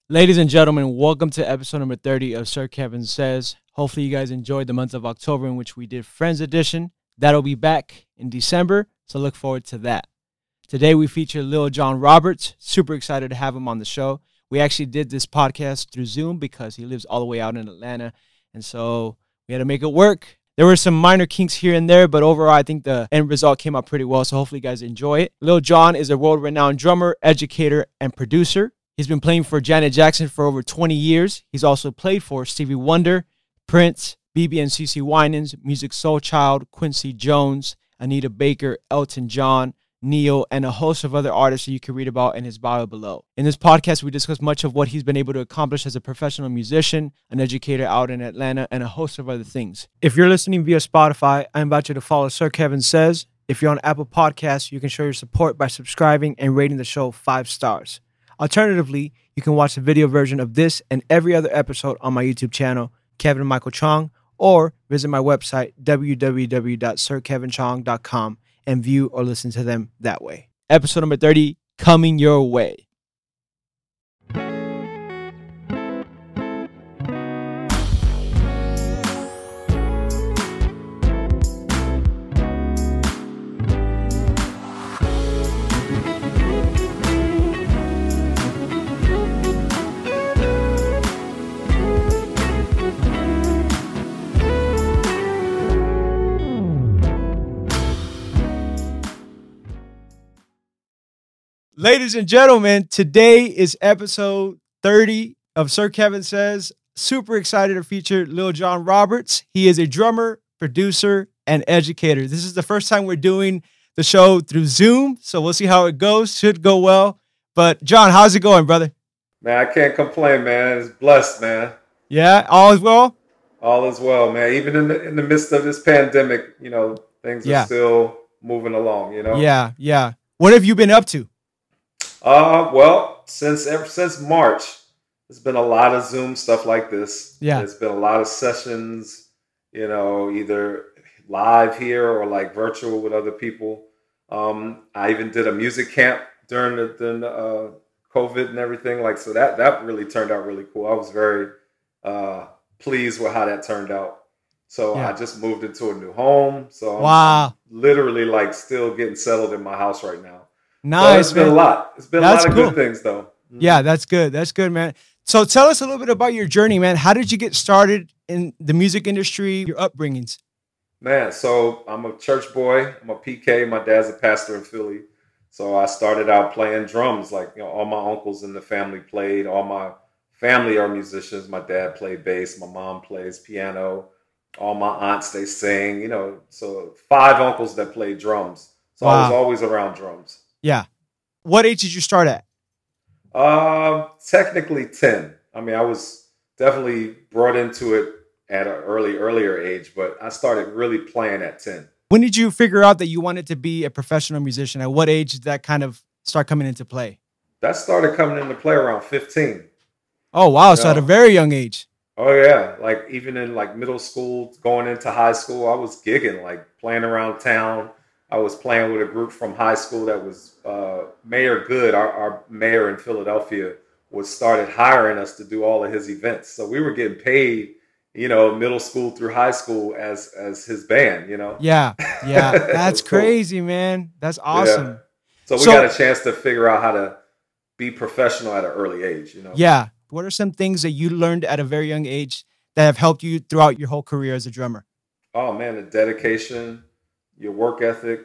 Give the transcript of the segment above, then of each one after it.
Ladies and gentlemen, welcome to episode number 30 of Sir Kevin Says. Hopefully you guys enjoyed the month of October in which we did Friends Edition. That'll be back in December, so look forward to that. Today we feature Lil Jon Roberts. Super excited to have him on the show. We actually did this podcast through Zoom because he lives all the way out in Atlanta, and so we had to make it work. There were some minor kinks here and there, but overall I think the end result came out pretty well, so hopefully you guys enjoy it. Lil Jon is a world-renowned drummer, educator, and producer. He's been playing for Janet Jackson for over 20 years. He's also played for Stevie Wonder, Prince, BB and CeCe Winans, Musiq Soulchild, Quincy Jones, Anita Baker, Elton John, Neil, and a host of other artists that you can read about in his bio below. In this podcast, we discuss much of what he's been able to accomplish as a professional musician, an educator out in Atlanta, and a host of other things. If you're listening via Spotify, I invite you to follow Sir Kevin Says. If you're on Apple Podcasts, you can show your support by subscribing and rating the show 5 stars. Alternatively, you can watch the video version of this and every other episode on my YouTube channel, Kevin Michael Chong, or visit my website, www.sirkevinchong.com, and view or listen to them that way. Episode number 30, coming your way. Ladies and gentlemen, today is episode 30 of Sir Kevin Says. Super excited to feature Lil Jon Roberts. He is a drummer, producer, and educator. This is the first time we're doing the show through Zoom, so we'll see how it goes. Should go well. But Jon, how's it going, brother? Man, I can't complain, man. It's blessed, man. Yeah, all is well? All is well, man. Even in the midst of this pandemic, things are still moving along, Yeah. What have you been up to? Well, since March, there's been a lot of Zoom stuff like this. Yeah. There's been a lot of sessions, either live here or like virtual with other people. I even did a music camp during the COVID and everything. So that really turned out really cool. I was very pleased with how that turned out. So I just moved into a new home. So I'm literally still getting settled in my house right now. Nice. It's been a lot. It's been a lot of good things, though. Yeah, that's good. That's good, man. So tell us a little bit about your journey, man. How did you get started in the music industry, your upbringings? Man, so I'm a church boy. I'm a PK. My dad's a pastor in Philly. So I started out playing drums. All my uncles in the family played. All my family are musicians. My dad played bass. My mom plays piano. All my aunts, they sing, So 5 uncles that played drums. So I was always around drums. Yeah. What age did you start at? Technically 10. I mean, I was definitely brought into it at an earlier age, but I started really playing at 10. When did you figure out that you wanted to be a professional musician? At what age did that kind of start coming into play? That started coming into play around 15. Oh, wow. So at a very young age. Oh, yeah. Even in middle school, going into high school, I was gigging, playing around town. I was playing with a group from high school that was Mayor Good, our mayor in Philadelphia, started hiring us to do all of his events. So we were getting paid, middle school through high school as his band, Yeah. That's crazy, cool. Man. That's awesome. Yeah. So we got a chance to figure out how to be professional at an early age, Yeah. What are some things that you learned at a very young age that have helped you throughout your whole career as a drummer? Oh, man, the dedication, your work ethic,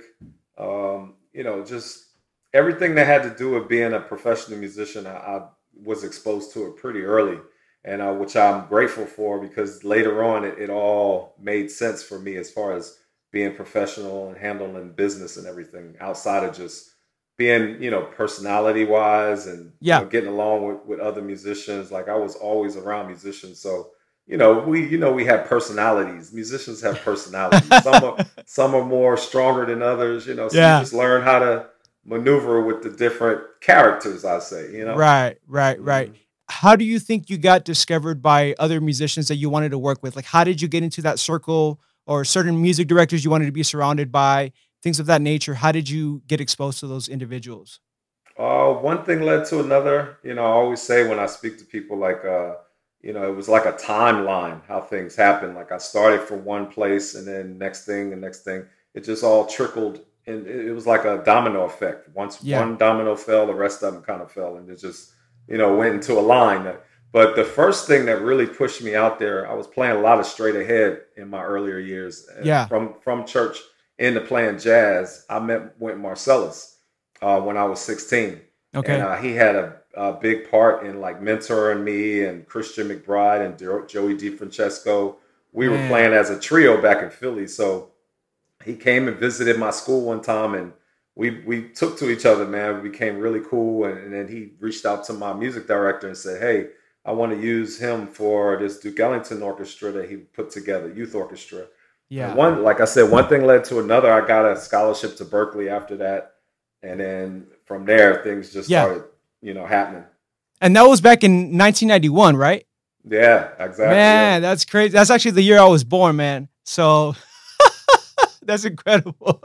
just everything that had to do with being a professional musician. I was exposed to it pretty early, and which I'm grateful for, because later on it all made sense for me as far as being professional and handling business and everything outside of just being, personality wise and getting along with other musicians. I was always around musicians. So we have personalities. Musicians have personalities. Some are more stronger than others, so you just learn how to maneuver with the different characters, I say, Right. How do you think you got discovered by other musicians that you wanted to work with? How did you get into that circle, or certain music directors you wanted to be surrounded by, things of that nature? How did you get exposed to those individuals? One thing led to another. I always say when I speak to people, like, it was like a timeline how things happen. Like I started from one place, and then next thing and next thing, it just all trickled, and it was like a domino effect. Once Yeah. one domino fell, the rest of them kind of fell, and it just, went into a line. But the first thing that really pushed me out there, I was playing a lot of straight ahead in my earlier years, Yeah. from church into playing jazz. I met Wynton Marcellus when I was 16. And Okay. he had a big part in like mentoring me and Christian McBride and Joey DeFrancesco. We were Man. playing as a trio back in Philly. So he came and visited my school one time, and we took to each other, man. We became really cool. And then he reached out to my music director and said, hey, I want to use him for this Duke Ellington orchestra that he put together, youth orchestra. And Yeah. like I said, one thing led to another. I got a scholarship to Berkeley after that. And then from there, things just Yeah. started, happening. And that was back in 1991, right? Yeah, exactly. Yeah. Man, that's crazy. That's actually the year I was born, man. So that's incredible.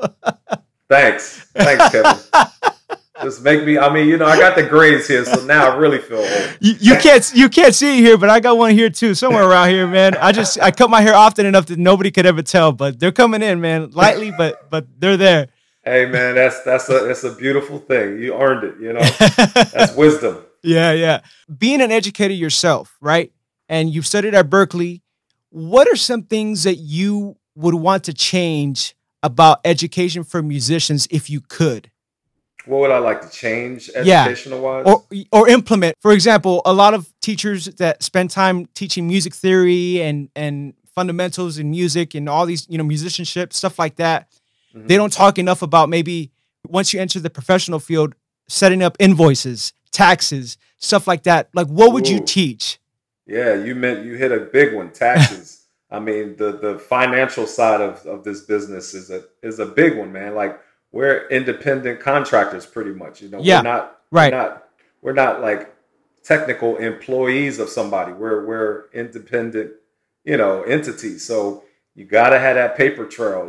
Thanks, Kevin. Just make me. I mean, I got the grades here, so now I really feel old. You can't see it here, but I got one here too, somewhere around here, man. I cut my hair often enough that nobody could ever tell, but they're coming in, man, lightly, but they're there. Hey, man, that's a beautiful thing. You earned it. That's wisdom. Yeah, yeah. Being an educator yourself, right? And you've studied at Berkeley. What are some things that you would want to change about education for musicians if you could? What would I like to change Yeah. educational wise? Or implement? For example, a lot of teachers that spend time teaching music theory and fundamentals in music and all these, musicianship, stuff like that. Mhm. They don't talk enough about maybe once you enter the professional field, setting up invoices, taxes, stuff like that. Like, what would you Ooh. teach? Yeah, you hit a big one. Taxes. I mean, the financial side of this business is a big one, man. Like we're independent contractors, pretty much. Yeah, We're right. not we're not like technical employees of somebody. We're independent, entities. So you gotta have that paper trail,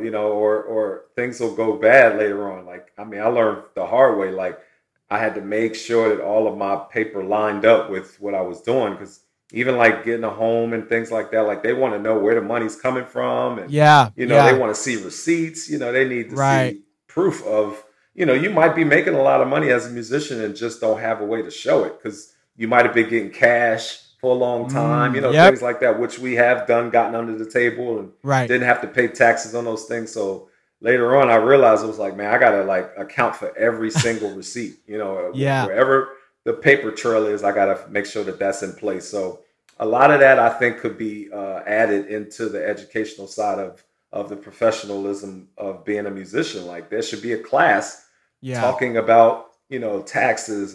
or things will go bad later on. Like I mean, I learned the hard way. Like I had to make sure that all of my paper lined up with what I was doing because even like getting a home and things like that, like they want to know where the money's coming from, and Yeah, they yeah, want to see receipts. They need to right. see proof of, you might be making a lot of money as a musician and just don't have a way to show it because you might have been getting cash for a long time, Yep, things like that, which we have done, gotten under the table and right. didn't have to pay taxes on those things. So later on, I realized it was like, man, I gotta like account for every single receipt. Yeah, Wherever the paper trail is, I gotta make sure that that's in place. So a lot of that I think could be added into the educational side of the professionalism of being a musician. Like there should be a class yeah, talking about taxes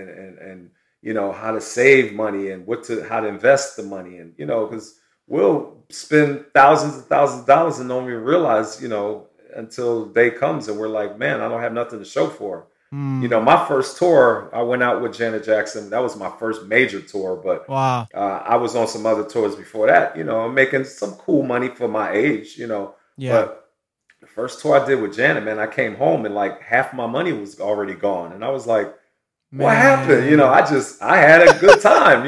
and how to save money and how to invest the money, and because we'll spend thousands and thousands of dollars and don't even realize until the day comes and we're like, man, I don't have nothing to show for. mm, My first tour, I went out with Janet Jackson. That was my first major tour, but wow, I was on some other tours before that, making some cool money for my age, yeah, but the first tour I did with Janet, man, I came home and like half my money was already gone. And I was like, what happened? man, I had a good time,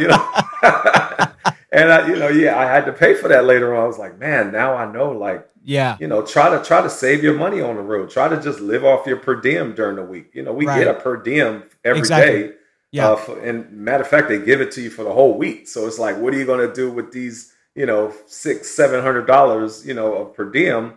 and yeah, I had to pay for that later on. I was like, man, now I know, like, yeah, try to save your money on the road. Try to just live off your per diem during the week. We get right, a per diem every exactly, day. yeah, And matter of fact, they give it to you for the whole week. So it's like, what are you going to do with these, $600-700, of per diem,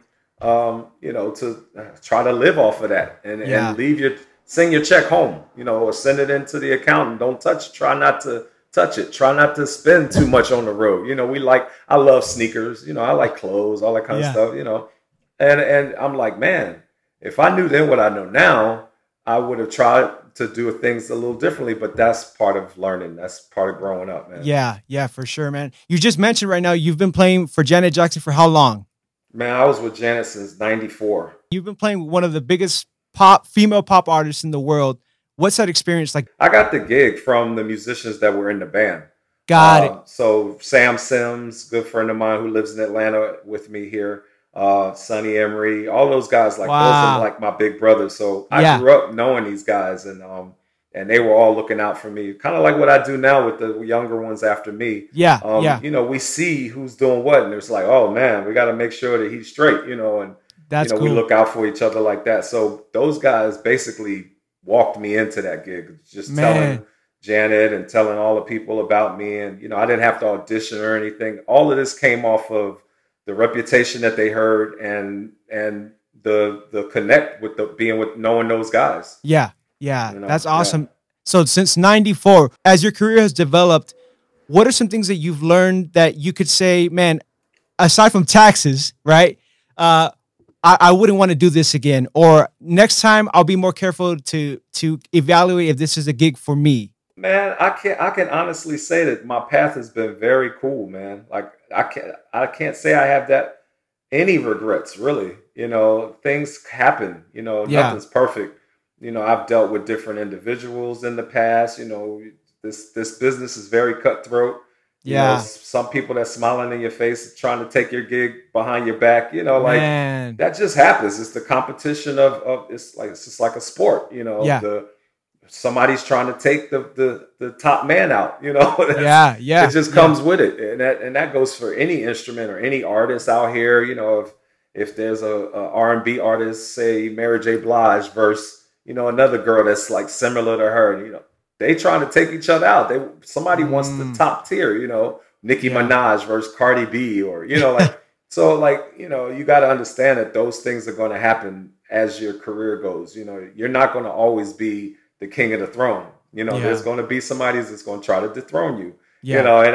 to try to live off of that yeah, and send your check home, or send it into the accountant. Don't touch it. Try not to touch it. Try not to spend too much on the road. I love sneakers. I like clothes, all that kind of yeah, stuff. And I'm like, man, if I knew then what I know now, I would have tried to do things a little differently. But that's part of learning. That's part of growing up, man. yeah, yeah, for sure, man. You just mentioned right now you've been playing for Janet Jackson for how long? Man, I was with Janet since '94. You've been playing with one of the biggest female pop artists in the world. What's that experience like? I got the gig from the musicians that were in the band. Got it. So Sam Sims, good friend of mine who lives in Atlanta with me here. Sonny Emery, all those guys, like those are Wow. like my big brothers. So I Yeah. grew up knowing these guys, and and they were all looking out for me, kind of like what I do now with the younger ones after me. Yeah, yeah, We see who's doing what, and it's like, oh man, we got to make sure that he's straight, and that's we cool, look out for each other like that. So those guys basically walked me into that gig, just telling man. Janet and telling all the people about me, and I didn't have to audition or anything. All of this came off of the reputation that they heard, and the connect with the being with knowing those guys. Yeah, yeah, that's Yeah. awesome. So since '94, as your career has developed, what are some things that you've learned that you could say, man, aside from taxes, right? Uh, I wouldn't want to do this again, or next time I'll be more careful to evaluate if this is a gig for me. Man, I can honestly say that my path has been very cool, man. Like I can't say I have that any regrets really. Things happen, Yeah, nothing's perfect. I've dealt with different individuals in the past, this business is very cutthroat. yeah, Some people that smiling in your face trying to take your gig behind your back, like man, that just happens. It's the competition of it's just like a sport, yeah, the somebody's trying to take the top man out. yeah, It yeah, just yeah. comes with it, and that goes for any instrument or any artist out here. If there's a R&B artist, say Mary J. Blige versus another girl that's like similar to her, and they trying to take each other out. Somebody wants the Mm, top tier. Nicki yeah, Minaj versus Cardi B, or like so like you got to understand that those things are going to happen as your career goes. You're not going to always be the king of the throne. There's yeah, going to be somebody that's going to try to dethrone you. yeah. And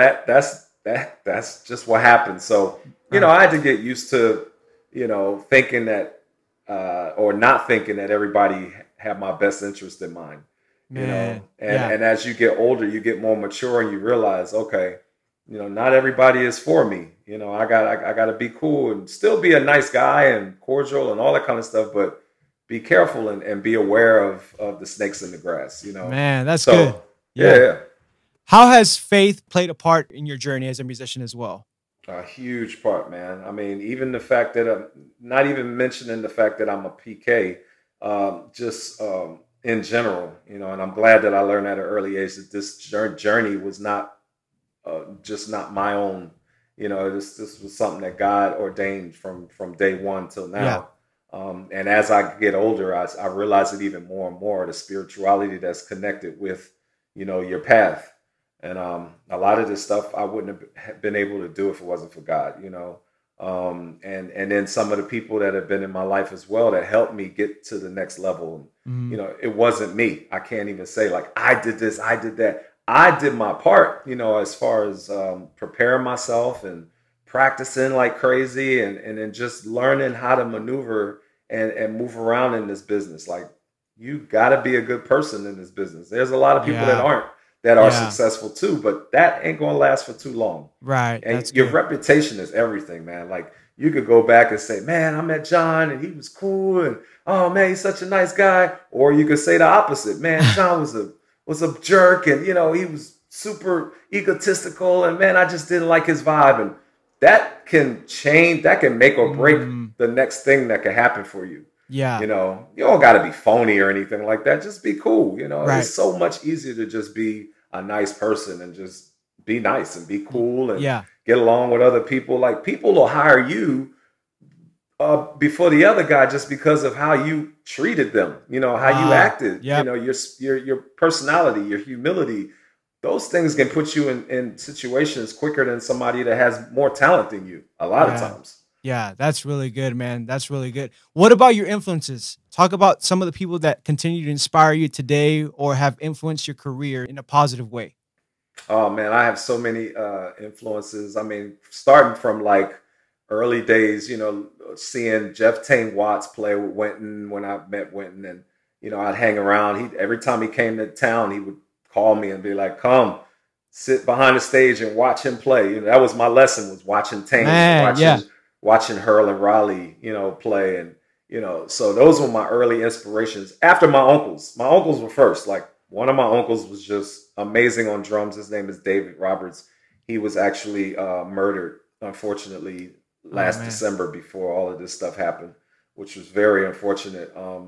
that's just what happens. So Right, I had to get used to thinking that or not thinking that everybody had my best interest in mind. man. And Yeah, as you get older, you get more mature, and you realize, okay, not everybody is for me. I got to be cool and still be a nice guy and cordial and all that kind of stuff, but be careful and be aware of the snakes in the grass. man, that's good. So yeah, Yeah. yeah. How has faith played a part in your journey as a musician as well? A huge part, man. I mean, even the fact that I'm not even mentioning the fact that I'm a PK, just in general, and I'm glad that I learned at an early age that this journey was not just not my own. This was something that God ordained from day one till Yeah. now. And as I get older, I realize it even more and more, the spirituality that's connected with, your path. And a lot of this stuff I wouldn't have been able to do if it wasn't for God. And then some of the people that have been in my life as well that helped me get to the next level. And, Mhm. it wasn't me. I can't even say like I did this, I did that. I did my part, as far as preparing myself and practicing like crazy, and then just learning how to maneuver and move around in this business. Like you got to be a good person in this business. There's a lot of people that Yeah. aren't that are Yeah. successful too, but that ain't gonna last for too long. Right. And That's your good. reputation is everything, man. Like you could go back and say, "Man, I met John and he was cool, and oh man, he's such a nice guy," or you could say the opposite. Man, John was a jerk, and he was super egotistical, and man, I just didn't like his vibe, and that can change. That can make or break Mm, the next thing that can happen for you. yeah. You don't got to be phony or anything like that. Just be cool. It's Right. so much easier to just be a nice person and just be nice and be cool and Yeah. get along with other people. Like people will hire you before the other guy just because of how you treated them. How you Ah. acted. Yep. Your personality, your humility. Those things can put you in situations quicker than somebody that has more talent than you. A lot of Yeah. times. Yeah. That's really good, man. That's really good. What about your influences? Talk about some of the people that continue to inspire you today or have influenced your career in a positive way. Oh man, I have so many influences. I mean, starting from like early days, seeing Jeff Tane Watts play with Winton when I met Winton, and I'd hang around. He every time he came to town, he would call me and be like, "Come, sit behind the stage and watch him play." That was my lesson, was watching Tane and Man. Yeah. watching Hurl and Raleigh, play, and so those were my early inspirations. After my uncles were first. Like one of my uncles was just amazing on drums. His name is David Roberts. He was actually murdered, unfortunately, Oh, last man. December before all of this stuff happened, which was very unfortunate.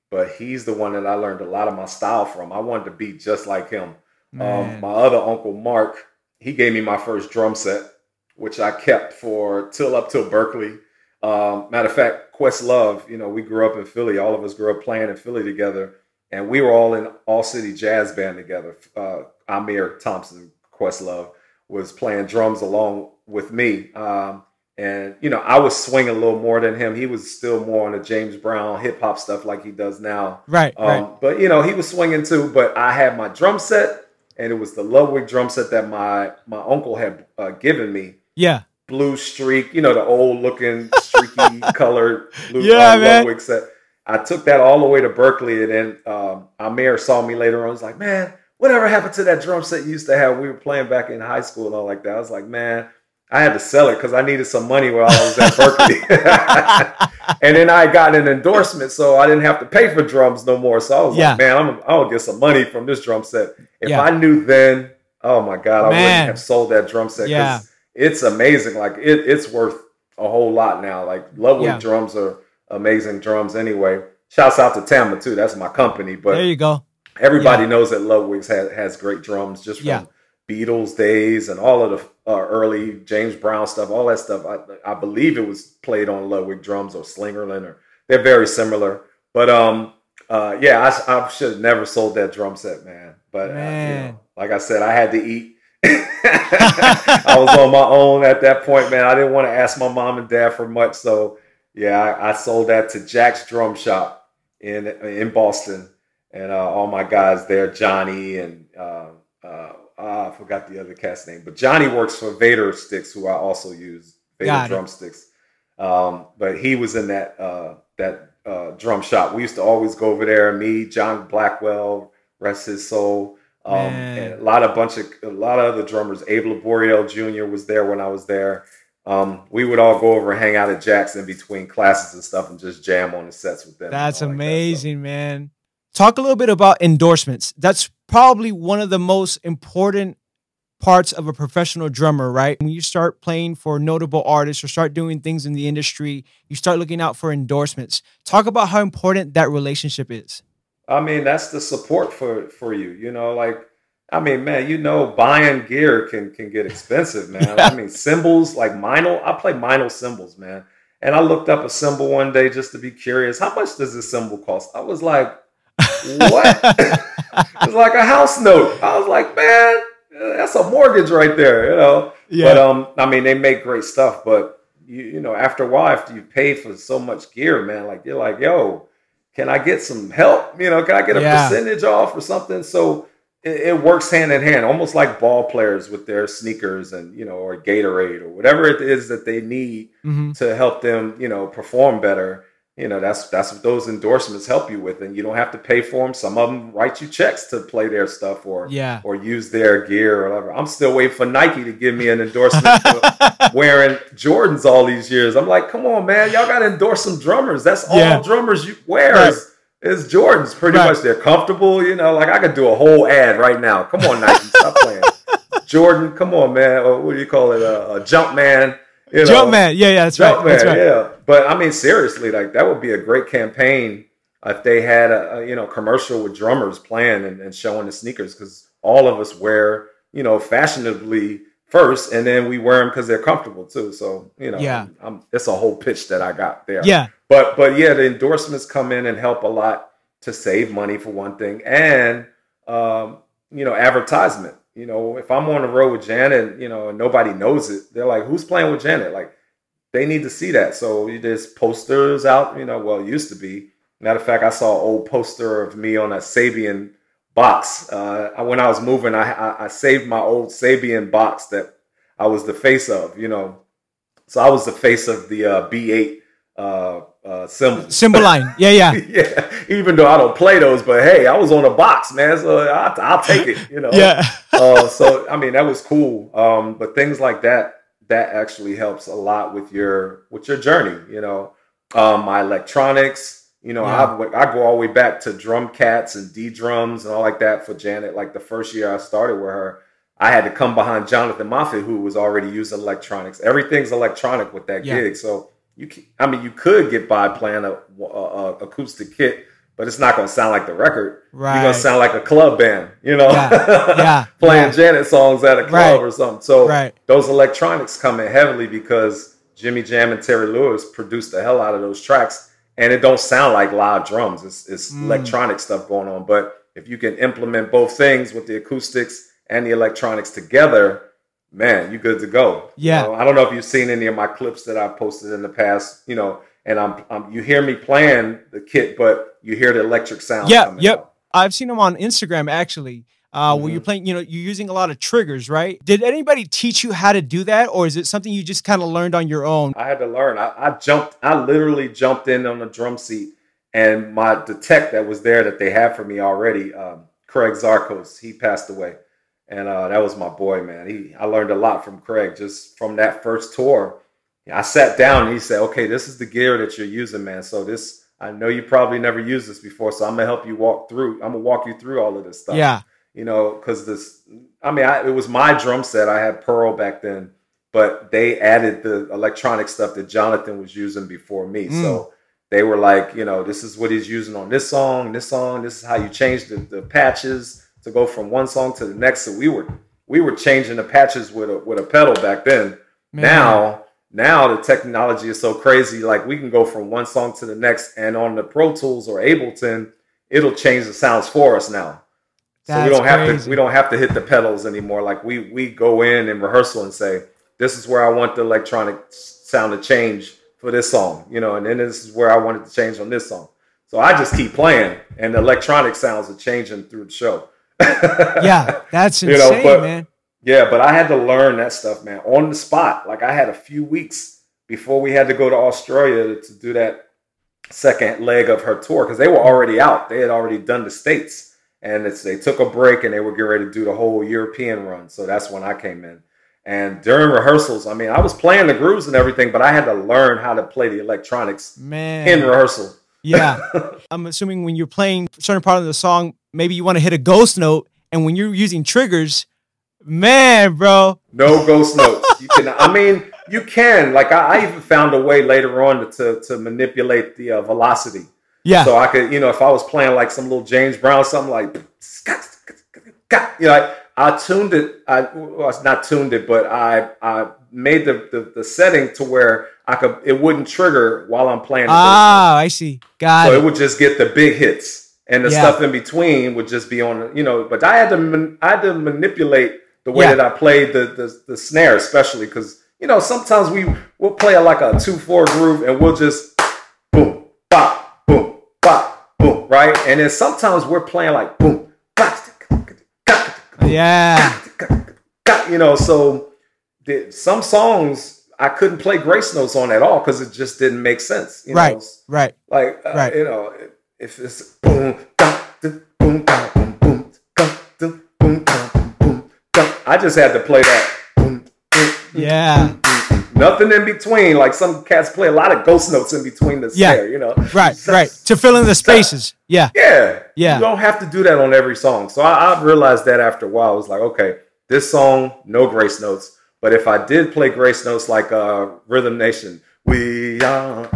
but he's the one that I learned a lot of my style from. I wanted to be just like him. Man. My other uncle, Mark, he gave me my first drum set, which I kept up till Berkeley. Matter of fact, Questlove, we grew up in Philly. All of us grew up playing in Philly together. And we were all in All City Jazz Band together. Amir Thompson, Questlove, was playing drums along with me. And I was swinging a little more than him. He was still more on the James Brown hip hop stuff like he does now. Right. But, he was swinging too. But I had my drum set, and it was the Ludwig drum set that my uncle had given me. Yeah. Blue streak, the old looking streaky colored blue Ludwig set. I took that all the way to Berkeley, and then Amir saw me later on. He was like, man, whatever happened to that drum set you used to have? We were playing back in high school and all like that. I was like, man, I had to sell it because I needed some money while I was at Berkeley. And then I got an endorsement, so I didn't have to pay for drums no more. So I was like, man, I'm going to get some money from this drum set. If I knew then, oh my God, I wouldn't have sold that drum set because it's amazing. Like it's worth a whole lot now. Like Ludwig drums are amazing drums anyway. Shouts out to Tama too. That's my company. But there you go. Everybody knows that Ludwig's has great drums just from Beatles days and all of the early James Brown stuff, all that stuff. I believe it was played on Ludwig drums or Slingerland, or they're very similar. But I should have never sold that drum set, man. But like I said, I had to eat. I was on my own at that point, man. I didn't want to ask my mom and dad for much, so I sold that to Jack's Drum Shop in Boston, and all my guys there, Johnny and I forgot the other cat's name, but Johnny works for Vader Sticks, who I also use, Vader Drumsticks. But he was in that drum shop. We used to always go over there. Me, John Blackwell, rest his soul. And a lot of other drummers. Abe Laboriel Jr. was there when I was there. We would all go over and hang out at Jack's in between classes and stuff and just jam on the sets with them. That's amazing, man. Talk a little bit about endorsements. That's probably one of the most important parts of a professional drummer, right? When you start playing for notable artists or start doing things in the industry, you start looking out for endorsements. Talk about how important that relationship is. I mean, that's the support for you, man, buying gear can get expensive, man. I mean, cymbals like Meinl, I play Meinl cymbals, man. And I looked up a cymbal one day just to be curious. How much does this cymbal cost? I was like, what? It was like a house note. I was like, man, that's a mortgage right there, Yeah. But they make great stuff, but after a while, after you pay for so much gear, man, like you're like, yo, can I get some help? Can I get a percentage off or something? So it works hand in hand, almost like ball players with their sneakers and, or Gatorade or whatever it is that they need to help them, perform better. That's what those endorsements help you with. And you don't have to pay for them. Some of them write you checks to play their stuff or use their gear or whatever. I'm still waiting for Nike to give me an endorsement for wearing Jordans all these years. I'm like, come on, man. Y'all got to endorse some drummers. That's all drummers you wear is Jordans. Pretty much. They're comfortable. Like I could do a whole ad right now. Come on, Nike. Stop playing. Jordan, come on, man. Or what do you call it? A Jumpman. Jumpman. Yeah, that's right. That's right. Yeah. But seriously, like that would be a great campaign if they had a commercial with drummers playing and showing the sneakers, because all of us wear, fashionably first, and then we wear them because they're comfortable too. So, it's a whole pitch that I got there. Yeah. But the endorsements come in and help a lot to save money for one thing. And, advertisement. If I'm on the road with Janet, and nobody knows it, they're like, who's playing with Janet? Like, they need to see that. So there's posters out, it used to be. Matter of fact, I saw an old poster of me on a Sabian box. When I was moving, I saved my old Sabian box that I was the face of, So I was the face of the B8 symbol line. Yeah. Yeah. Even though I don't play those, but hey, I was on a box, man. So I'll take it, Yeah. So that was cool. But things like that actually helps a lot with your journey. My electronics. I go all the way back to drum cats and D drums and all like that for Janet. Like the first year I started with her, I had to come behind Jonathan Moffett, who was already using electronics. Everything's electronic with that gig. So you could get by playing a acoustic kit, but it's not going to sound like the record. Right. You're going to sound like a club band, Yeah. playing Janet songs at a club or something. So those electronics come in heavily because Jimmy Jam and Terry Lewis produced the hell out of those tracks, and it don't sound like live drums. It's electronic stuff going on. But if you can implement both things with the acoustics and the electronics together, man, you're good to go. Yeah. I don't know if you've seen any of my clips that I've posted in the past, and I'm you hear me playing the kit, but you hear the electric sound. Yep. Out. I've seen them on Instagram actually. Where you're playing, you're using a lot of triggers, right? Did anybody teach you how to do that, or is it something you just kind of learned on your own? I had to learn. I literally jumped in on the drum seat, and the tech that was there that they had for me already, Craig Zarkos, he passed away, and that was my boy, man. I learned a lot from Craig just from that first tour. I sat down and he said, "Okay, this is the gear that you're using, man. So I know you probably never used this before, so I'm gonna help you walk through. I'm gonna walk you through all of this stuff." Yeah. Because it was my drum set. I had Pearl back then, but they added the electronic stuff that Jonathan was using before me. So they were like, this is what he's using on this song. This is how you change the patches to go from one song to the next. So we were changing the patches with a pedal back then. Man. Now the technology is so crazy. Like we can go from one song to the next, and on the Pro Tools or Ableton, it'll change the sounds for us now. So we don't have to hit the pedals anymore. Like we go in rehearsal and say, this is where I want the electronic sound to change for this song, and then this is where I want it to change on this song. So I just keep playing, and the electronic sounds are changing through the show. Yeah, that's insane, man. Yeah, but I had to learn that stuff, man, on the spot. Like I had a few weeks before we had to go to Australia to do that second leg of her tour, because they were already out. They had already done the States. And they took a break and they were getting ready to do the whole European run. So that's when I came in. And during rehearsals, I was playing the grooves and everything, but I had to learn how to play the electronics in rehearsal. Yeah. I'm assuming when you're playing a certain part of the song, maybe you want to hit a ghost note. And when you're using triggers, man, bro. No ghost notes. You can. Like I even found a way later on to manipulate the velocity. Yeah. So I could, if I was playing like some little James Brown, something like, I tuned it. I not tuned it, but I made the setting to where it wouldn't trigger while I'm playing. I see. Got it. So it would just get the big hits, and the stuff in between would just be on. But I had to manipulate the way that I played the snare, especially because sometimes we'll play like a 2/4 groove, and we'll just boom, bop, boom, bop, boom, right? And then sometimes we're playing like boom, bop, yeah. So some songs I couldn't play grace notes on at all because it just didn't make sense. Right. Like, right. If it's boom, boom, boom, boom, boom, boom, boom, boom, I just had to play that. Yeah. Nothing in between. Like some cats play a lot of ghost notes in between the snare, Right. To fill in the spaces. Yeah. You don't have to do that on every song. So I realized that after a while. I was like, okay, this song, no grace notes. But if I did play grace notes like Rhythm Nation, we are...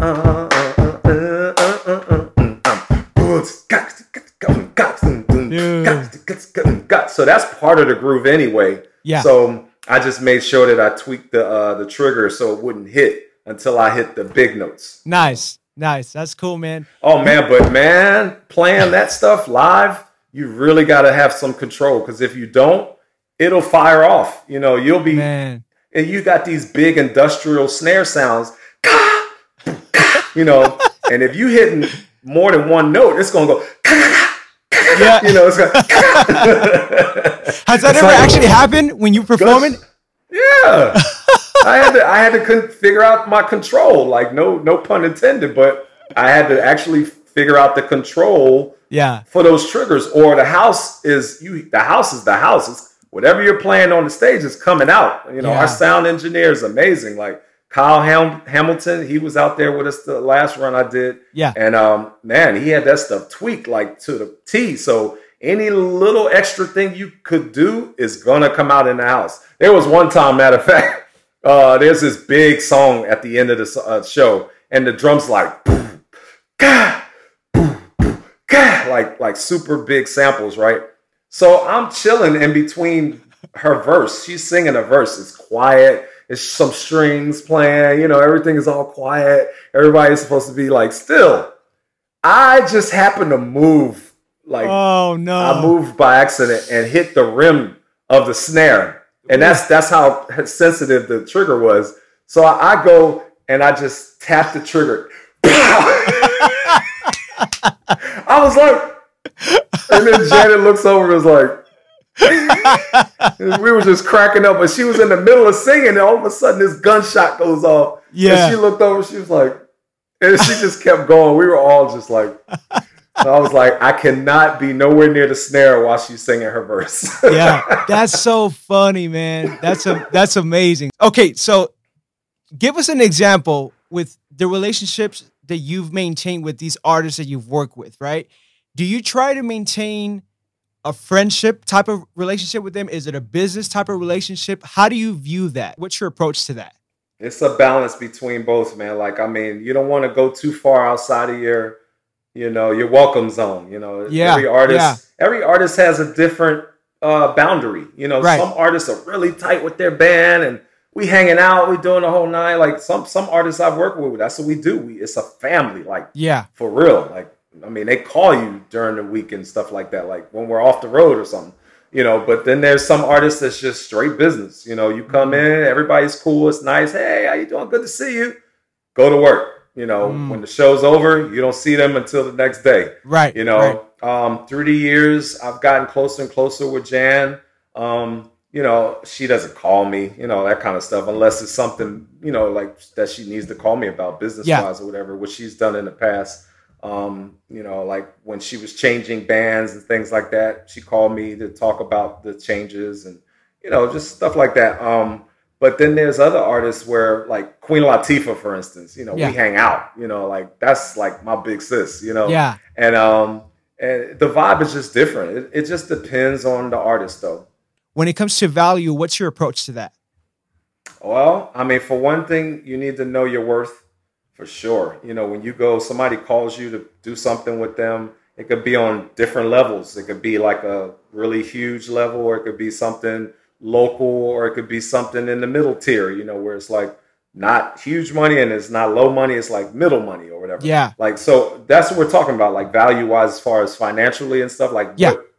So that's part of the groove anyway. Yeah. So I just made sure that I tweaked the trigger so it wouldn't hit until I hit the big notes. Nice. That's cool, man. Oh, man, playing that stuff live, you really got to have some control, because if you don't, it'll fire off. You'll be... Man. And you got these big industrial snare sounds, and if you hitting more than one note, it's going to go... Yeah. It's like, has that ever actually happened when you performing? Yeah. I had to figure out my control, like no pun intended, but I had to actually figure out the control for those triggers, or the house is the house. It's whatever you're playing on the stage is coming out. Our sound engineer is amazing. Like Kyle Hamilton, he was out there with us the last run I did. Yeah. And man, he had that stuff tweaked like to the T. So any little extra thing you could do is gonna come out in the house. There was one time, matter of fact, there's this big song at the end of the show, and the drums like, boom, ka, boom, boom, like super big samples, right? So I'm chilling in between her verse. She's singing a verse. It's quiet. It's some strings playing. Everything is all quiet. Everybody's supposed to be like still. I just happened to move. Like, oh no! I moved by accident and hit the rim of the snare, and that's how sensitive the trigger was. So I go and I just tap the trigger. I was like, and then Janet looks over and was like, we were just cracking up, but she was in the middle of singing, and all of a sudden this gunshot goes off. Yeah. And she looked over, she was like, and she just kept going. We were all just like, I was like, I cannot be nowhere near the snare while she's singing her verse. Yeah, that's so funny, man. That's amazing. Okay, so give us an example with the relationships that you've maintained with these artists that you've worked with, right? Do you try to maintain a friendship type of relationship with them? Is it a business type of relationship? How do you view that? What's your approach to that? It's a balance between both, man. Like, I mean, you don't want to go too far outside of your welcome zone. Yeah, every artist has a different boundary. Right. Some artists are really tight with their band and we hanging out, we doing the whole night. Like some artists I've worked with, that's what we do. It's a family, like, yeah, for real. Like, I mean, they call you during the week and stuff like that, like when we're off the road or something. But then there's some artists that's just straight business. You come in, everybody's cool, it's nice. Hey, how you doing? Good to see you. Go to work. When the show's over, you don't see them until the next day. Right. Right. Through the years, I've gotten closer and closer with Jan. She doesn't call me, that kind of stuff, unless it's something, like that she needs to call me about business-wise or whatever, which she's done in the past. Like when she was changing bands and things like that, she called me to talk about the changes and, just stuff like that. But then there's other artists where, like Queen Latifah, for instance, we hang out, like that's like my big sis, Yeah. And the vibe is just different. It just depends on the artist, though. When it comes to value, what's your approach to that? Well, I mean, for one thing, you need to know your worth for sure. When you go, somebody calls you to do something with them, it could be on different levels. It could be like a really huge level, or it could be something local, or it could be something in the middle tier, where it's like not huge money and it's not low money, it's like middle money or whatever. Yeah. Like, so that's what we're talking about, like value wise, as far as financially and stuff, like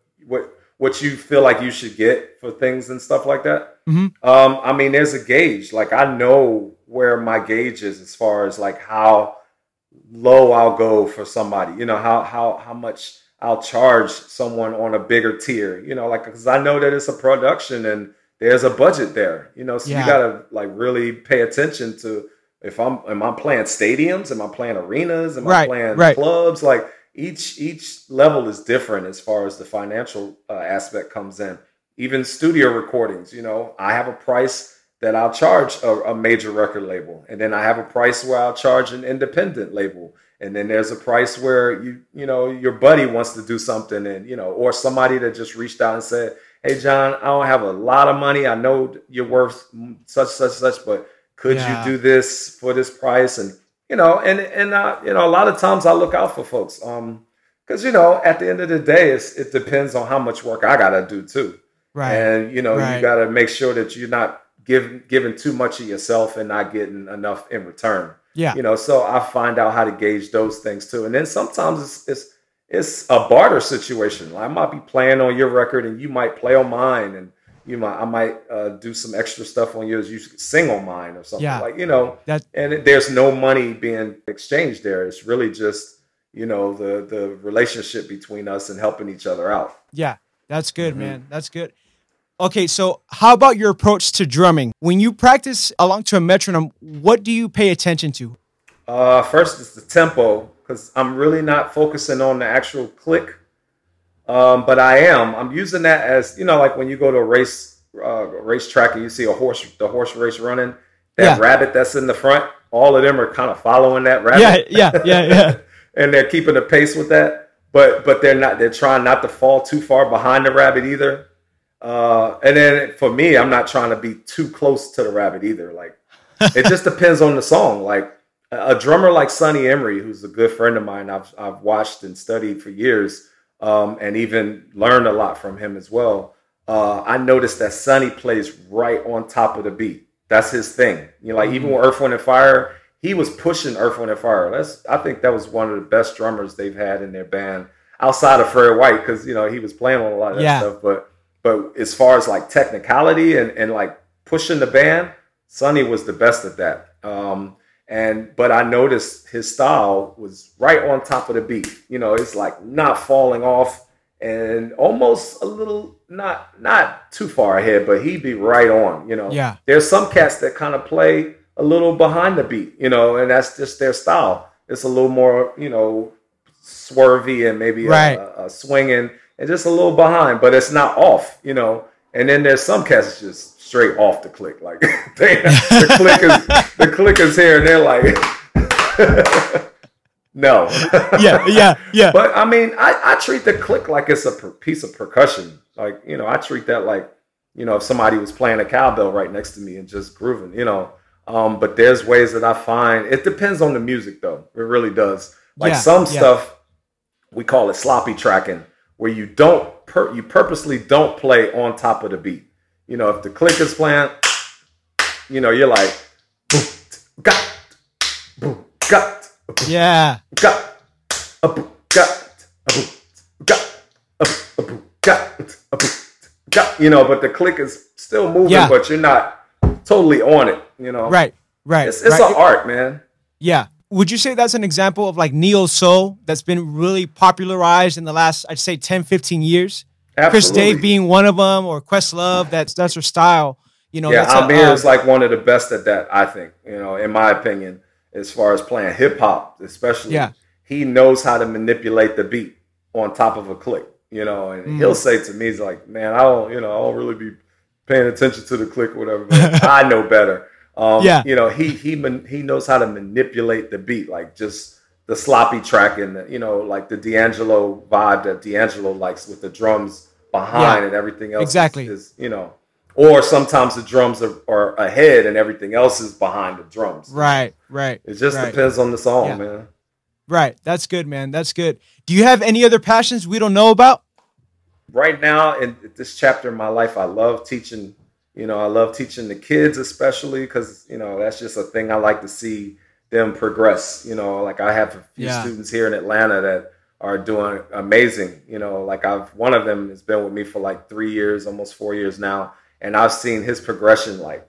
what you feel like you should get for things and stuff like that. Mm-hmm. I mean, there's a gauge. Like, I know where my gauge is as far as like how low I'll go for somebody, how much I'll charge someone on a bigger tier, like, because I know that it's a production and there's a budget there, so you gotta like really pay attention to am I playing stadiums, am I playing arenas, am I playing clubs? Like each level is different as far as the financial aspect comes in. Even studio recordings, I have a price that I'll charge a major record label, and then I have a price where I'll charge an independent label. And then there's a price where your buddy wants to do something, and or somebody that just reached out and said, "Hey, John, I don't have a lot of money. I know you're worth such, but could you do this for this price?" And a lot of times I look out for folks, because at the end of the day, it depends on how much work I gotta do too, right? And you gotta make sure that you're not giving too much of yourself and not getting enough in return. Yeah. So I find out how to gauge those things too. And then sometimes it's a barter situation. Like I might be playing on your record and you might play on mine, and I might do some extra stuff on yours. You could sing on mine or something. Yeah. Like, there's no money being exchanged there. It's really just, the relationship between us and helping each other out. Yeah. That's good, man. That's good. Okay, so how about your approach to drumming? When you practice along to a metronome, what do you pay attention to? First, it's the tempo, because I'm really not focusing on the actual click. But I'm using that as, like when you go to a racetrack and you see the horse race running, that rabbit that's in the front, all of them are kind of following that rabbit. Yeah. And they're keeping the pace with that, but they're trying not to fall too far behind the rabbit either. And then for me, I'm not trying to be too close to the rabbit either. Like, it just depends on the song. Like, a drummer like Sonny Emery, who's a good friend of mine, I've watched and studied for years, and even learned a lot from him as well. I noticed that Sonny plays right on top of the beat. That's his thing. You know, like even with Earth, Wind and Fire, he was pushing Earth, Wind and Fire. I think that was one of the best drummers they've had in their band outside of Fred White, because you know he was playing on a lot of that stuff. But as far as like technicality and like pushing the band, Sonny was the best at that. But I noticed his style was right on top of the beat. You know, it's like not falling off and almost a little not too far ahead, but he'd be right on. You know, there's some cats that kind of play a little behind the beat, you know, and that's just their style. It's a little more, you know, swervy and maybe a swinging and just a little behind, but it's not off, you know. And then there's some cats just straight off the click, like the click is here, and they're like, no, yeah. But I mean, I treat the click like it's a piece of percussion, like, you know, I treat that like, you know, if somebody was playing a cowbell right next to me and just grooving, you know. But there's ways that I find it depends on the music, though. It really does. Like some stuff, we call it sloppy tracking, where you you purposely don't play on top of the beat. You know, if the click is playing, you know, you're like, boom, got, boom, got, yeah, got, boom, got, boom, got, you know, but the click is still moving, but you're not totally on it, you know. Right. It's an art, man. Yeah. Would you say that's an example of like neo soul that's been really popularized in the last, I'd say 10, 15 years? Absolutely. Chris Dave being one of them, or Questlove, that's her style. You know, yeah, Amir is like one of the best at that, I think, you know, in my opinion, as far as playing hip hop, especially. Yeah. He knows how to manipulate the beat on top of a click, you know, and he'll say to me, he's like, man, I don't really be paying attention to the click or whatever, but I know better. You know, he knows how to manipulate the beat, like just the sloppy tracking, you know, like the D'Angelo vibe that D'Angelo likes with the drums behind and everything else. Exactly. Is, you know, or sometimes the drums are ahead and everything else is behind the drums. Right. It just depends on the song, man. Right. That's good, man. That's good. Do you have any other passions we don't know about? Right now, in this chapter in my life, I love teaching. You know, I love teaching the kids, especially because, you know, that's just a thing I like to see them progress. You know, like I have a few students here in Atlanta that are doing amazing. You know, like one of them has been with me for like 3 years, almost 4 years now. And I've seen his progression like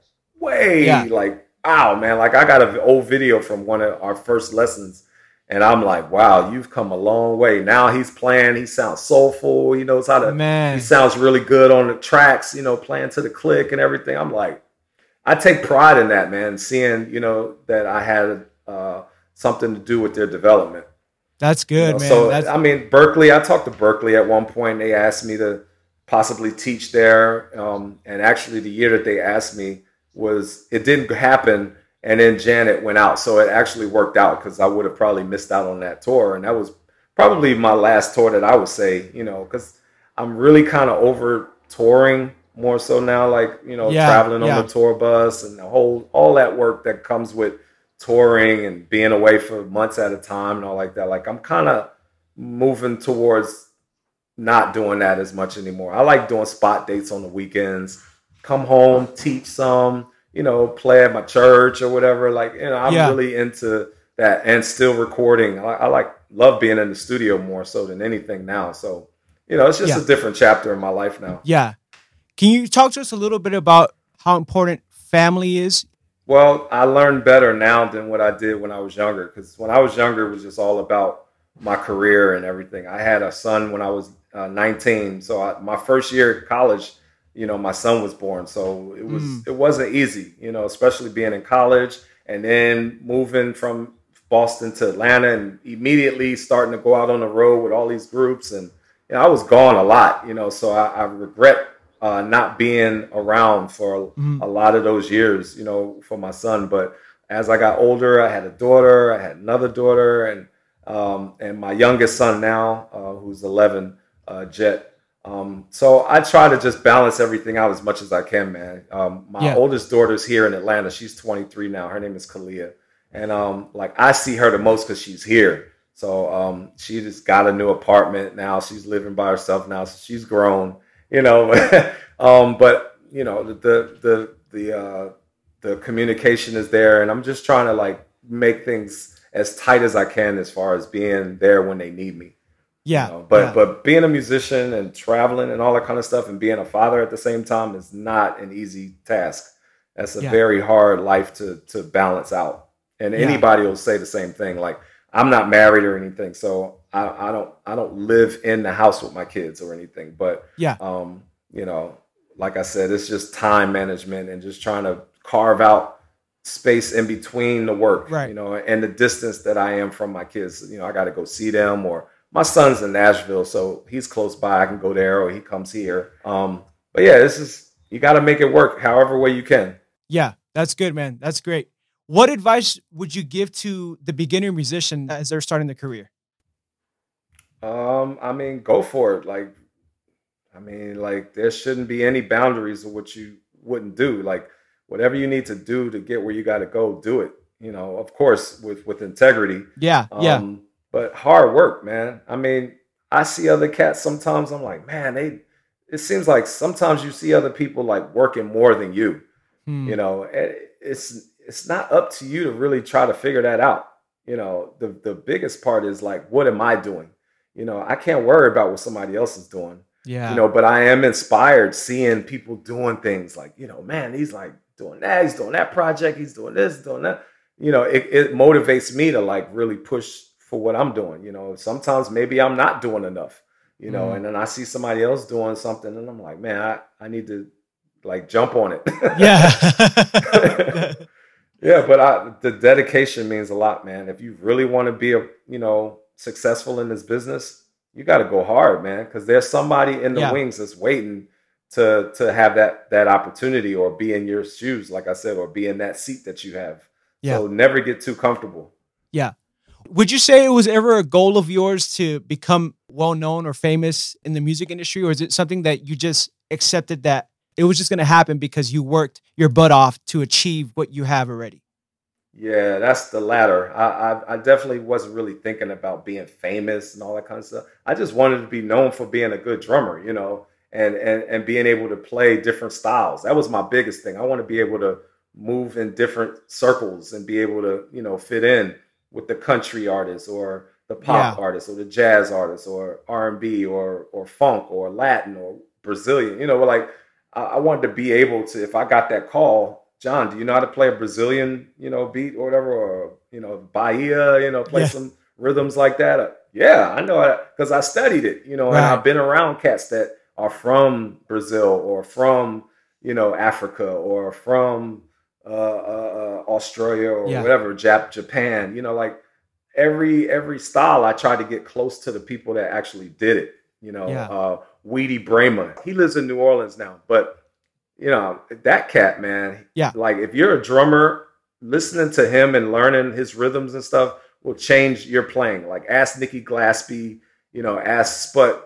like, wow, man, like I got an old video from one of our first lessons. And I'm like, wow, you've come a long way. Now he's playing. He sounds soulful. He knows how to. Man. He sounds really good on the tracks. You know, playing to the click and everything. I'm like, I take pride in that, man. Seeing, you know, that I had something to do with their development. That's good, man. So I mean, Berkeley. I talked to Berkeley at one point. They asked me to possibly teach there, and actually, the year that they asked me it didn't happen. And then Janet went out. So it actually worked out because I would have probably missed out on that tour. And that was probably my last tour that I would say, you know, because I'm really kind of over touring more so now, like, you know, traveling on the tour bus and all that work that comes with touring and being away for months at a time and all like that. Like I'm kind of moving towards not doing that as much anymore. I like doing spot dates on the weekends, come home, teach some, you know, play at my church or whatever. Like, you know, I'm really into that and still recording. I love being in the studio more so than anything now. So, you know, it's just a different chapter in my life now. Yeah. Can you talk to us a little bit about how important family is? Well, I learned better now than what I did when I was younger. Because when I was younger, it was just all about my career and everything. I had a son when I was 19. So my first year at college, you know, my son was born. So it wasn't easy, you know, especially being in college and then moving from Boston to Atlanta and immediately starting to go out on the road with all these groups. And you know, I was gone a lot, you know, so I regret not being around for a lot of those years, you know, for my son. But as I got older, I had a daughter, I had another daughter, and my youngest son now, who's 11, Jet. So I try to just balance everything out as much as I can, man. My oldest daughter's here in Atlanta. She's 23 now. Her name is Kalia. And like I see her the most because she's here. So she just got a new apartment now. She's living by herself now. So she's grown, you know. But you know, the communication is there, and I'm just trying to like make things as tight as I can as far as being there when they need me. Yeah. You know? But being a musician and traveling and all that kind of stuff and being a father at the same time is not an easy task. That's a very hard life to balance out. And anybody will say the same thing. Like, I'm not married or anything, so I don't live in the house with my kids or anything. But you know, like I said, it's just time management and just trying to carve out space in between the work, you know, and the distance that I am from my kids. You know, I got to go see them, or my son's in Nashville, so he's close by. I can go there, or he comes here. But yeah, you got to make it work however way you can. Yeah, that's good, man. That's great. What advice would you give to the beginner musician as they're starting their career? I mean, go for it. Like, I mean, like, there shouldn't be any boundaries of what you wouldn't do. Like, whatever you need to do to get where you got to go, do it. You know, of course, with integrity. Yeah. But hard work, man. I mean, I see other cats sometimes. I'm like, man, it seems like sometimes you see other people like working more than you. You know, it's not up to you to really try to figure that out. You know, the biggest part is like, what am I doing? You know, I can't worry about what somebody else is doing. Yeah. You know, but I am inspired seeing people doing things like, you know, man, he's like doing that. He's doing that project. He's doing this, doing that. You know, it motivates me to like really push for what I'm doing. You know, sometimes maybe I'm not doing enough, you know, and then I see somebody else doing something and I'm like, man, I need to like jump on it. Yeah. Yeah, but the dedication means a lot, man. If you really want to be successful in this business, you got to go hard, man, because there's somebody in the wings that's waiting to have that opportunity or be in your shoes, like I said, or be in that seat that you have. Yeah. So never get too comfortable. Yeah. Would you say it was ever a goal of yours to become well-known or famous in the music industry, or is it something that you just accepted that it was just going to happen because you worked your butt off to achieve what you have already? Yeah, that's the latter. I definitely wasn't really thinking about being famous and all that kind of stuff. I just wanted to be known for being a good drummer, you know, and being able to play different styles. That was my biggest thing. I want to be able to move in different circles and be able to, you know, fit in with the country artists or the pop artists or the jazz artists or R&B or funk or Latin or Brazilian, you know, like I wanted to be able to, if I got that call, John, do you know how to play a Brazilian, you know, beat or whatever, or, you know, Bahia, you know, play some rhythms like that? Yeah, I know it because I studied it, you know, and I've been around cats that are from Brazil or from, you know, Africa or from Australia or whatever, Japan, you know, like every style I tried to get close to the people that actually did it, you know. Weedy Brahma, he lives in New Orleans now, but you know, that cat, man, like if you're a drummer, listening to him and learning his rhythms and stuff will change your playing. Like ask Nikki Glaspie, you know, ask Sput,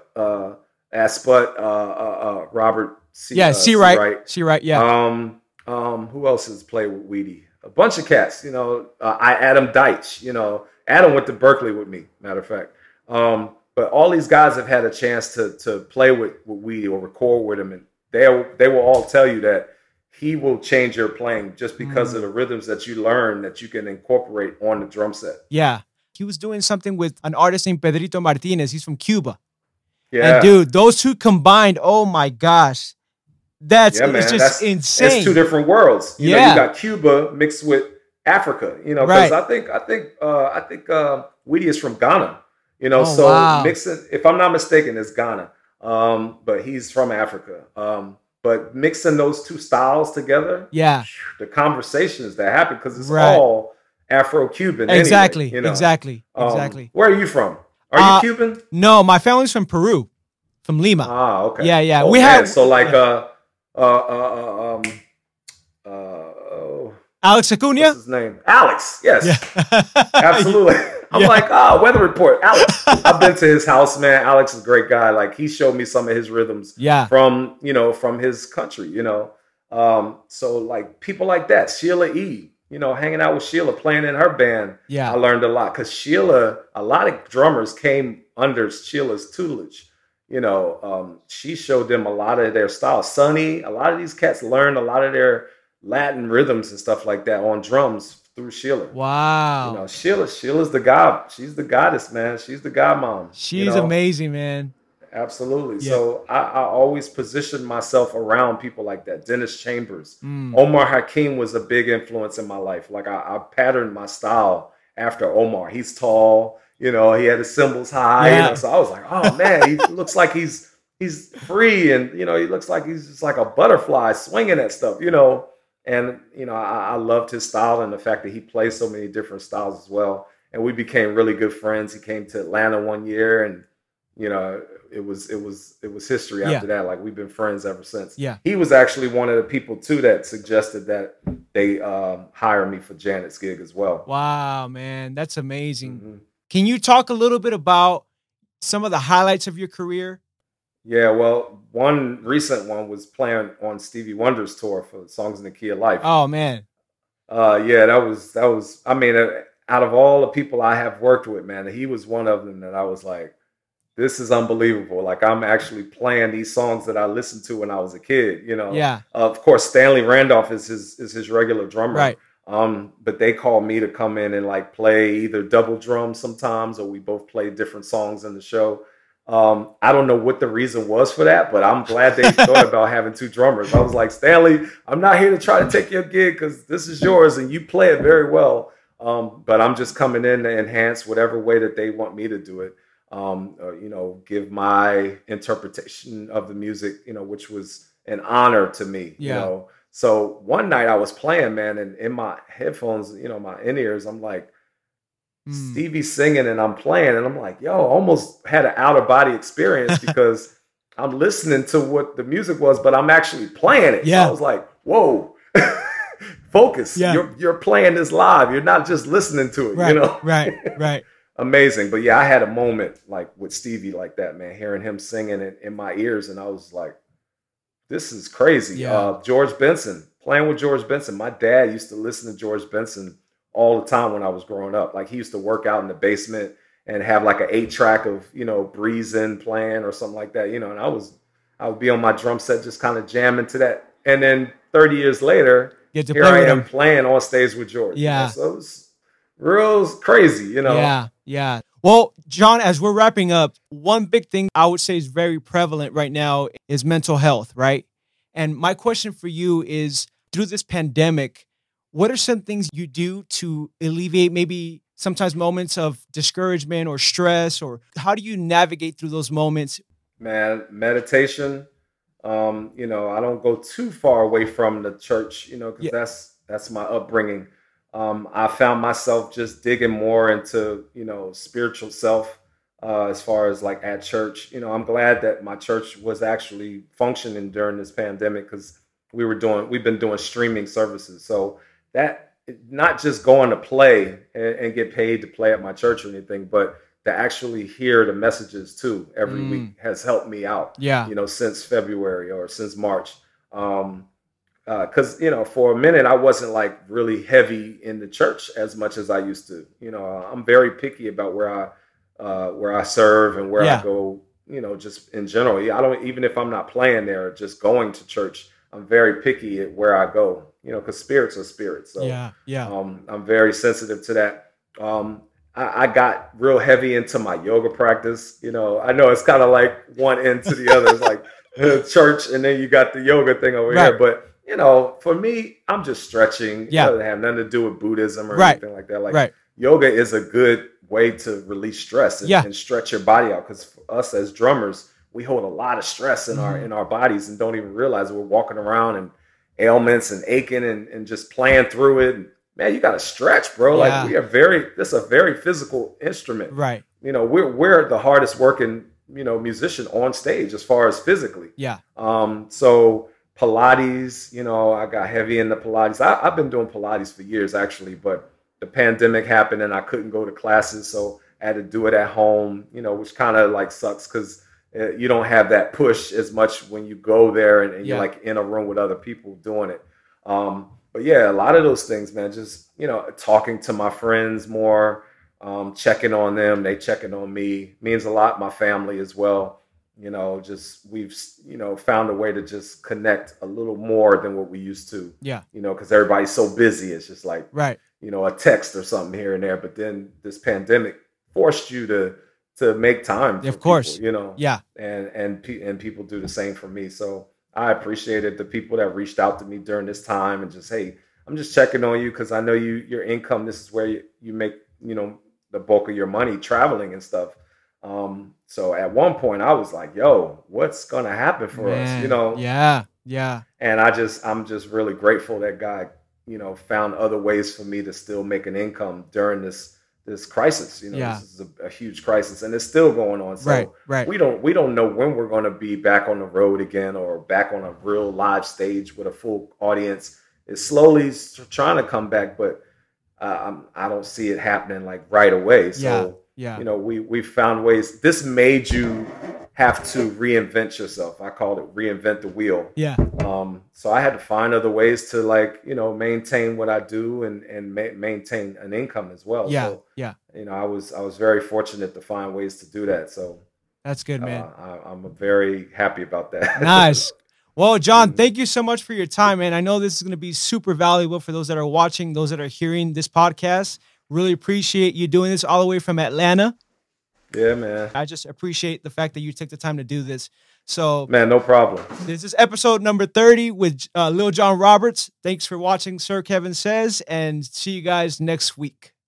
Robert C-Wright. Yeah. Who else has played with Weedy? A bunch of cats, you know, Adam Deitch, you know, Adam went to Berkeley with me, matter of fact. But all these guys have had a chance to play with Weedy or record with him, and they will all tell you that he will change your playing just because of the rhythms that you learn that you can incorporate on the drum set. Yeah. He was doing something with an artist named Pedrito Martinez. He's from Cuba. Yeah. And dude, those two combined, oh my gosh. It's just insane. It's two different worlds. You know, you got Cuba mixed with Africa, you know, because I think Weedy is from Ghana. You know, mixing, if I'm not mistaken, it's Ghana. But he's from Africa. But mixing those two styles together, the conversations that happen because it's all Afro-Cuban. Exactly, anyway, you know? Exactly. Where are you from? Are you Cuban? No, my family's from Peru, from Lima. Ah, okay. Yeah. Oh, so like Alex Acuna? What's his name? Alex. Yes. Yeah. Absolutely. I'm like, weather report. Alex. I've been to his house, man. Alex is a great guy. Like he showed me some of his rhythms from his country, you know. So like people like that, Sheila E., hanging out with Sheila, playing in her band, I Yeah. learned a lot because Sheila, a lot of drummers came under Sheila's tutelage. She showed them a lot of their style. Sonny, a lot of these cats learned a lot of their Latin rhythms and stuff like that on drums through Sheila. Wow. Sheila's the god. She's the goddess, man. She's the god mom. She's amazing, man. Absolutely. Yeah. So I always position myself around people like that. Dennis Chambers, Mm. Omar Hakim was a big influence in my life. Like I patterned my style after Omar. He's tall, he had his cymbals high. Yeah. So I was like, oh man, he looks like he's free, and he looks like he's just like a butterfly swinging at stuff. And I loved his style and the fact that he plays so many different styles as well. And we became really good friends. He came to Atlanta one year, and it was history after that. Like we've been friends ever since. Yeah. He was actually one of the people too that suggested that they hire me for Janet's gig as well. Wow, man. That's amazing. Mm-hmm. Can you talk a little bit about some of the highlights of your career? Yeah, well, one recent one was playing on Stevie Wonder's tour for Songs in the Key of Life. Oh man. Yeah, that was. I mean, out of all the people I have worked with, man, he was one of them that I was like, this is unbelievable. Like I'm actually playing these songs that I listened to when I was a kid. Yeah. Of course, Stanley Randolph is his regular drummer. Right. But they called me to come in and like play either double drum sometimes, or we both played different songs in the show. I don't know what the reason was for that, but I'm glad they thought about having two drummers. I was like, Stanley, I'm not here to try to take your gig because this is yours and you play it very well. But I'm just coming in to enhance whatever way that they want me to do it. Give my interpretation of the music, which was an honor to me. Yeah. So one night I was playing, man, and in my headphones, my in-ears, I'm like, Stevie's singing and I'm playing, and I'm like, yo, almost had an out of body experience because I'm listening to what the music was, but I'm actually playing it. Yeah. So I was like, whoa, focus. Yeah. You're playing this live. You're not just listening to it, Right. Right. Amazing. But yeah, I had a moment like with Stevie like that, man, hearing him singing it in my ears. And I was like, this is crazy. Yeah. George Benson, playing with George Benson. My dad used to listen to George Benson all the time when I was growing up. Like he used to work out in the basement and have like an 8-track of, Breezin' playing or something like that, and I would be on my drum set just kind of jamming to that. And then 30 years later, here I am playing on stage with George. Yeah. So it was real crazy, Yeah. Yeah. Well, John, as we're wrapping up, one big thing I would say is very prevalent right now is mental health, right? And my question for you is, through this pandemic, what are some things you do to alleviate maybe sometimes moments of discouragement or stress, or how do you navigate through those moments? Man, meditation. I don't go too far away from the church, because that's my upbringing. I found myself just digging more into, spiritual self, as far as like at church. I'm glad that my church was actually functioning during this pandemic because we've been doing streaming services. So that not just going to play and get paid to play at my church or anything, but to actually hear the messages too every week has helped me out. Yeah. Since February or since March. Because for a minute I wasn't like really heavy in the church as much as I used to. I'm very picky about where I serve and where I go. Just in general. I don't, even if I'm not playing there, just going to church, I'm very picky at where I go. Because spirits are spirits. So I'm very sensitive to that. I got real heavy into my yoga practice. I know it's kind of like one end to the other. It's like church, and then you got the yoga thing over here. But for me, I'm just stretching. It doesn't have nothing to do with Buddhism or anything like that. Like yoga is a good way to release stress and stretch your body out. Because for us as drummers, we hold a lot of stress in our bodies and don't even realize we're walking around and ailments and aching and just playing through it. And, man, you got to stretch, bro. Like this is a very physical instrument. Right. We're the hardest working, musician on stage as far as physically. Yeah. So Pilates, I got heavy into Pilates. I've been doing Pilates for years actually, but the pandemic happened and I couldn't go to classes. So I had to do it at home, which kind of like sucks because you don't have that push as much when you go there and you're like in a room with other people doing it. but yeah, a lot of those things, man, just, talking to my friends more, checking on them, they checking on me means a lot. My family as well. Just we've, found a way to just connect a little more than what we used to, Yeah. because everybody's so busy. It's just like, Right. a text or something here and there. But then this pandemic forced you to make time for Of course. people, Yeah. and people do the same for me. So I appreciated the people that reached out to me during this time and just, hey, I'm just checking on you because I know your income. This is where you make, the bulk of your money traveling and stuff. So at one point I was like, yo, what's going to happen for us? Yeah. Yeah. And I'm just really grateful that God, found other ways for me to still make an income during this crisis. This is a huge crisis and it's still going on. So right. we don't know when we're going to be back on the road again or back on a real live stage with a full audience. It's slowly trying to come back, but I don't see it happening like right away. So, we found ways. This made you have to reinvent yourself. I called it reinvent the wheel. Yeah. So I had to find other ways to maintain what I do and maintain an income as well. Yeah. So, yeah. I was very fortunate to find ways to do that. So that's good, man. I'm very happy about that. Nice. Well, John, thank you so much for your time, man. I know this is going to be super valuable for those that are watching, those that are hearing this podcast. Really appreciate you doing this all the way from Atlanta. Yeah, man. I just appreciate the fact that you took the time to do this. So, man, no problem. This is episode number 30 with Lil Jon Roberts. Thanks for watching Sir Kevin Says, and see you guys next week.